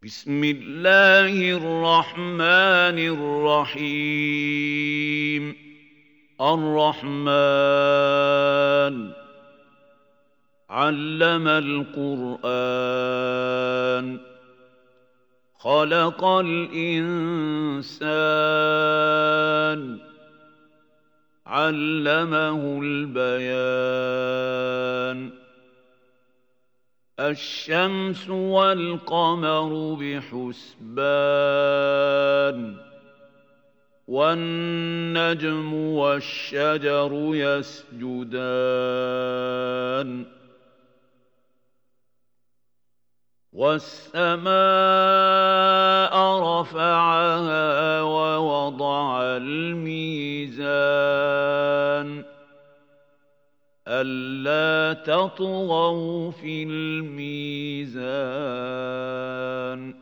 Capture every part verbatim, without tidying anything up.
بسم الله الرحمن الرحيم الرحمن علم القرآن خلق الإنسان علمه البيان الشمس والقمر بحسبان والنجم والشجر يسجدان والسماء رفعها ووضع الميزان ألا تطغوا في الميزان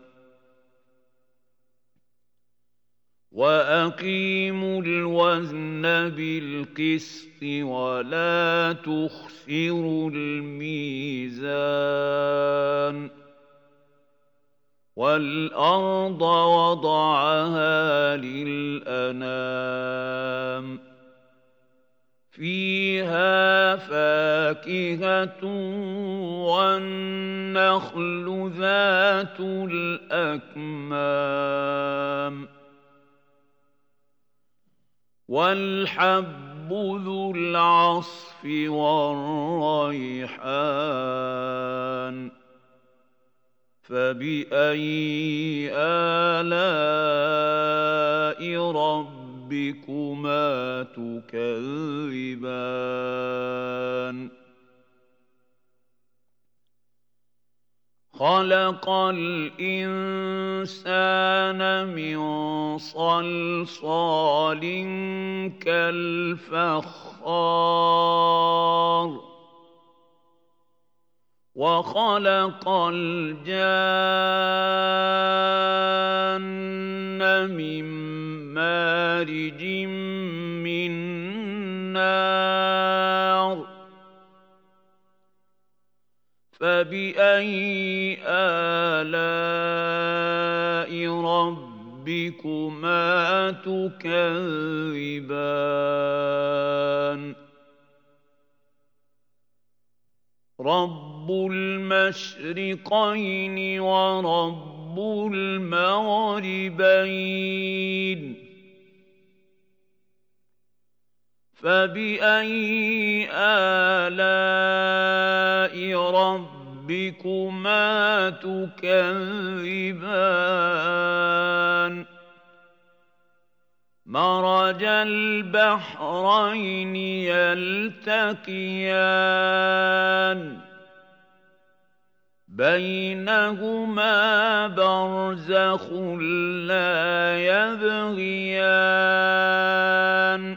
وأقيموا الوزن بالقسط ولا تخسروا الميزان والأرض وضعها للأنام فيها فاكهة والنخل ذات الأكمام والحب ذو العصف والريحان فبأي آلاء ربكما تكذبان خلق الإنسان من صلصال كالفخار وخلق الجان من مارج من نار فبأي آلاء ربكما تكذبان رب المشرقين ورب المغربين فبأي آلاء ربكما تكذبان مرج البحرين يلتقيان بينهما برزخ لا يبغيان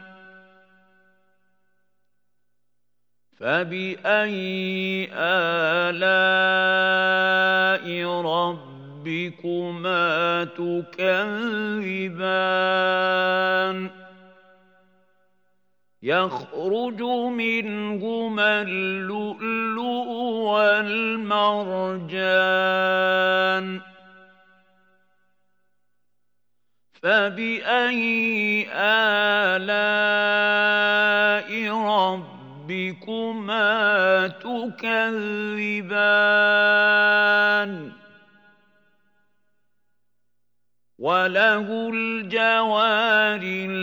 فبأي آلاء ربكما تكذبان يخرج منهما اللؤلؤ والمرجان فبأي آلاء ربكما تكذبان وله الجوار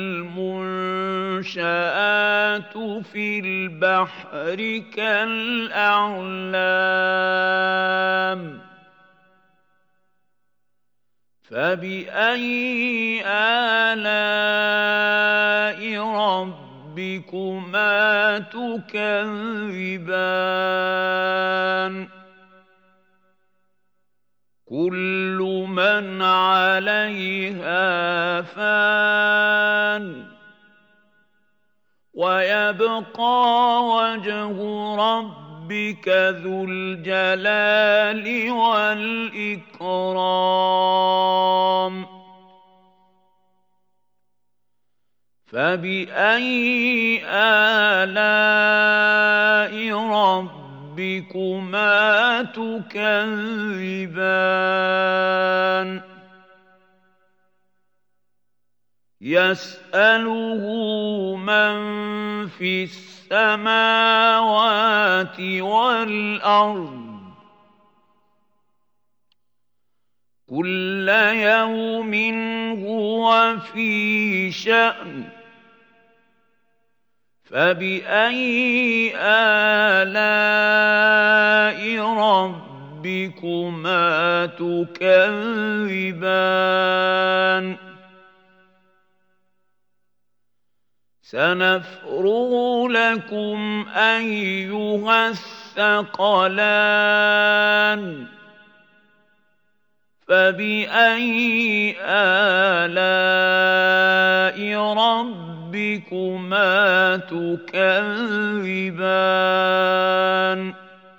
المنشآت في البحر كالأعلام فبأي آلاء ربكما تكذبان كل من عليها فان ويبقى وجه ربك ذو الجلال والإكرام فبأي آلاء ربكما تكذبان يسأله من في السماوات والأرض كل يوم هو في شأن فبأي آلاء ربكما تكذبان سنفرغ لكم أيها الثقلان فبأي آلاء ربكما تكذبان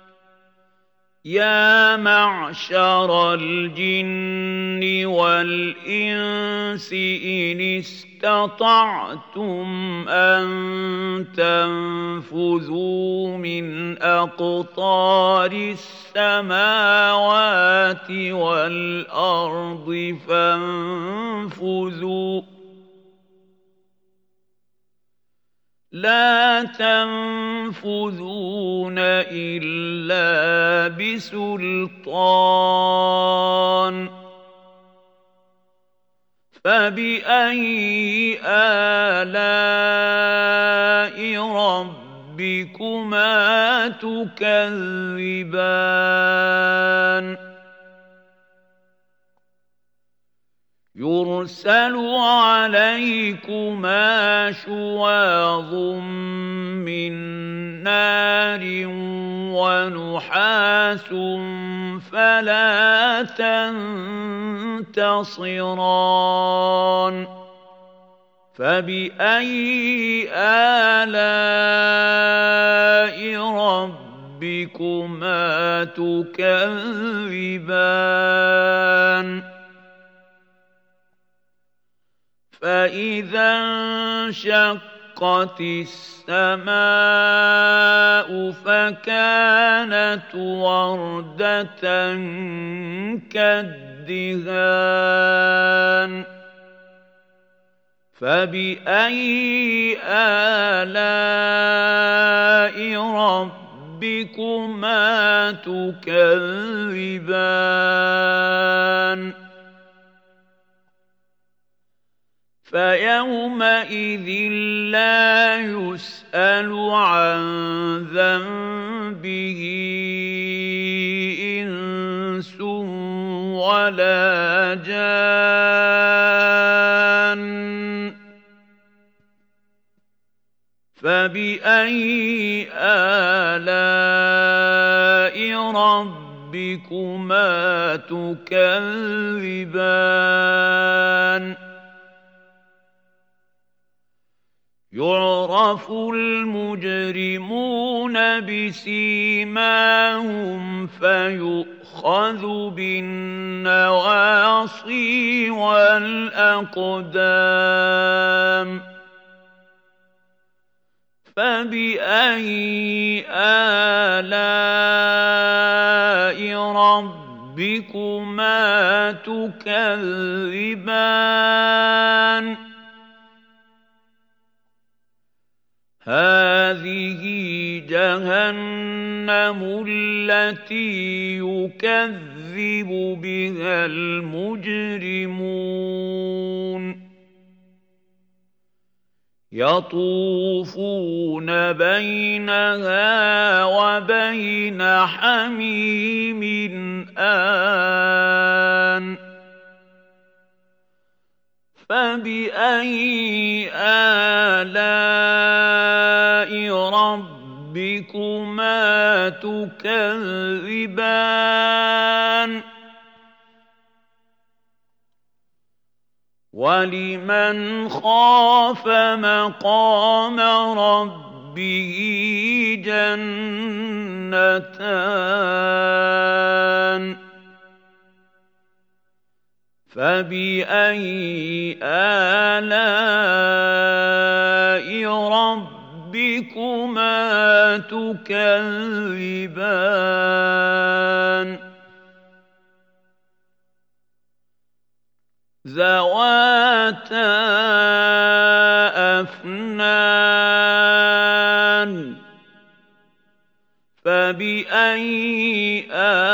يا معشر الجن والإنس إن استطعتم أن تنفذوا من أقطار السماوات والأرض فانفذوا لا تنفذون إلا بسلطان فبأي آلاء ربكما تكذبان يرسل عليكما شواظ من نار ونحاس فلا تنتصران فبأي آلاء ربكما تكذبان فإذا انشقت السماء فكانت وردة كالدهان فبأي آلاء ربكما تكذبان فيومئذ لا يسأل عن ذنبه إنس ولا جان فبأي آلاء ربكما تكذبان يعرف المجرمون بسيماهم فيؤخذ بالنواصي والأقدام فبأي آلاء ربكما تكذبان هذه جهنم التي يكذب بها المجرمون يطوفون بينها وبين حميم آن فبأي آلاء ربكما تكذبان ولمن خاف مقام ربه جنتان فبأي آلاء ربكما تكذبان. ذَوَاتَا أَفْنَانٍ فَبِأَيِّ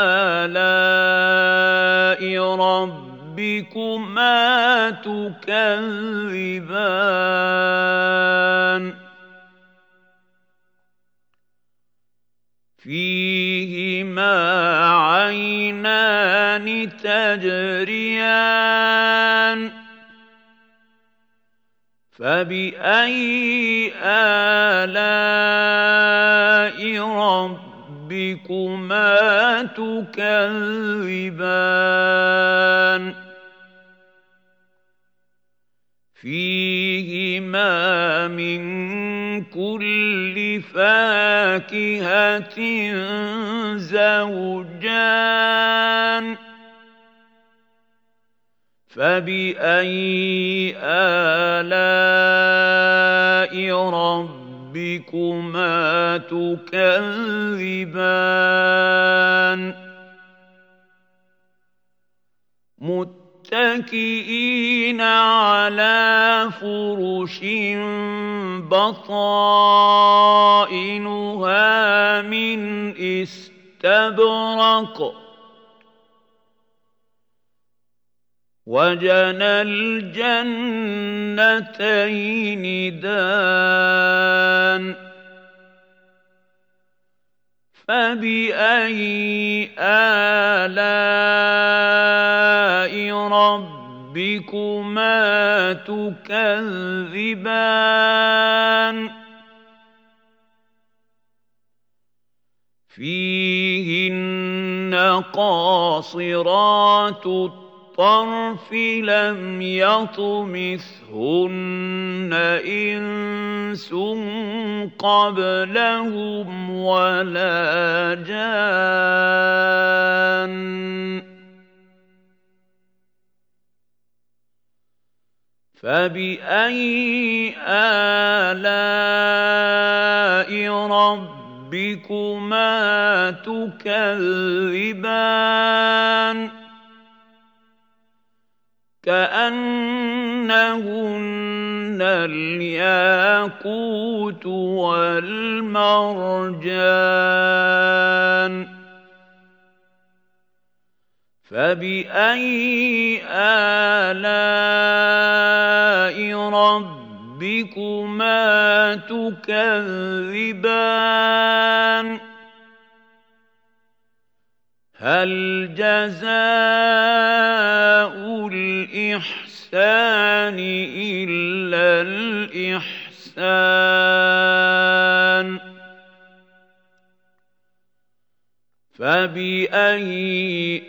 آلَاءِ رَبِّكُمَا تُكَذِّبَانِ فِيهِمَا عَيْنَانِ تَجْرِيَانِ فَبِأَيِّ آلَاءِ رَبِّكُمَا تُكَذِّبَانِ فِيهِمَا مِن كُلِّ فَاكِهَةٍ زَوْجَانِ فَبِأَيِّ آلَاءِ رَبِّكُمَا تُكَذِّبَانِ مُتَّكِئِينَ عَلَىٰ فُرُشٍ بَطَائِنُهَا مِنْ إِسْتَبْرَقٍ وَجَنَى الْجَنَّتَيْنِ دَانٍ فَبِأَيِّ آلَاءِ رَبِّكُمَا تُكَذِّبَانِ فِيهِنَّ قَاصِرَاتُ الطَّرْفِ لَمْ يَطْمِثْهُنَّ إِنسٌ قَبْلَهُمْ وَلَا جَانٌّ فَبِأَيِّ آلَاءِ رَبِّكُمَا تُكَذِّبَانِ كَأَنَّهُنَّ الْيَاقُوتُ وَالْمَرْجَانُ فَبِأَيِّ آلَاءِ رَبِّكُمَا تُكَذِّبَانِ هَلْ جَزَاءُ الْإِحْسَانِ إِلَّا الْإِحْسَانُ فَبِأَيِّ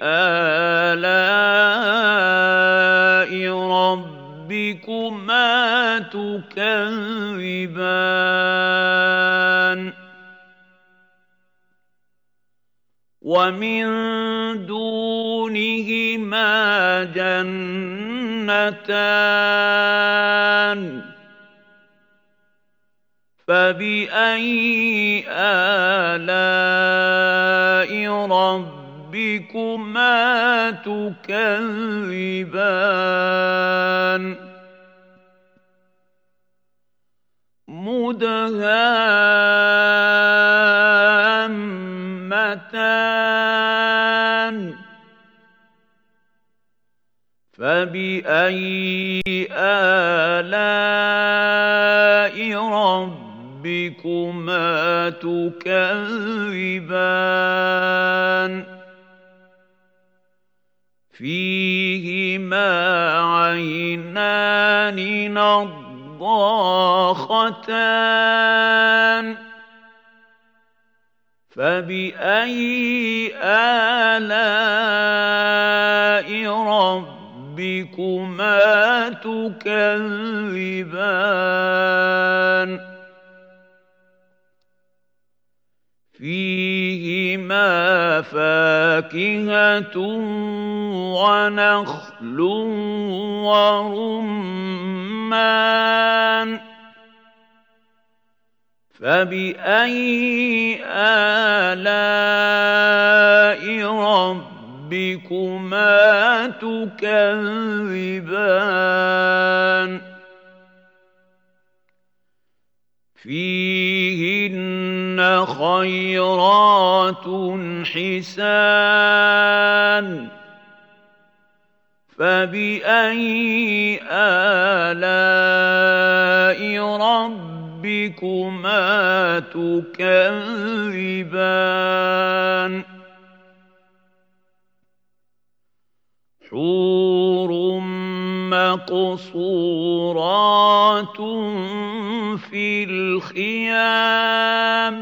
آلَاءِ رَبِّكُمَا تُكَذِّبَانِ وَمِن دُونِهِمَا جَنَّتَانِ فَبِأَيِّ آلَاءِ رَبِّكُمَا تُكَذِّبَانِ مُدْهَامَّتَانِ فَبِأَيِّ آلَاءِ رَبِّكُمَا تُكَذِّبَانِ فِيهِمَا عَيْنَانِ نَضَّاخَتَانِ فَبِأَيِّ آلَاءِ رَبِّكُمَا تُكَذِّبَانِ فِيهِمَا فَاكِهَةٌ وَنَخْلٌ وَرُمَّانٌ فَبِأَيِّ آلَاءِ رَبِّكُمَا ربكما تكذبان فيهن خيرات حسان فبأي آلاء ربكما تكذبان حور مقصورات في الخيام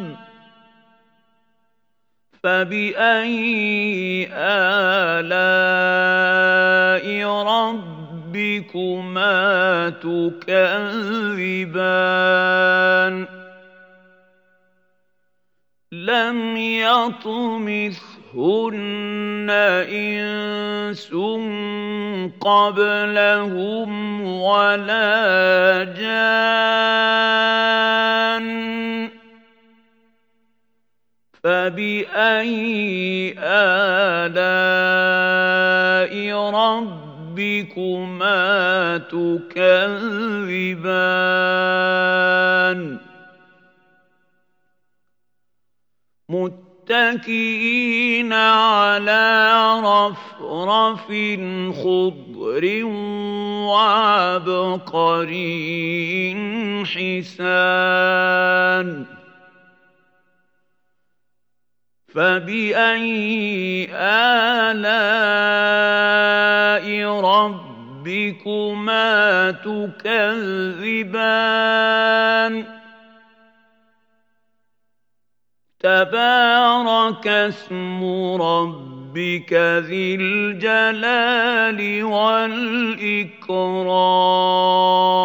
فبأي آلاء ربكما تكذبان لم يطمثهن إنس قبلهم ولا جان فبأي آلاء ربكما تكذبان متكئين على رفرف خضر وعبقري حسان فبأي آلاء ربكما تكذبان تبارك اسم ربك ذي الجلال والإكرام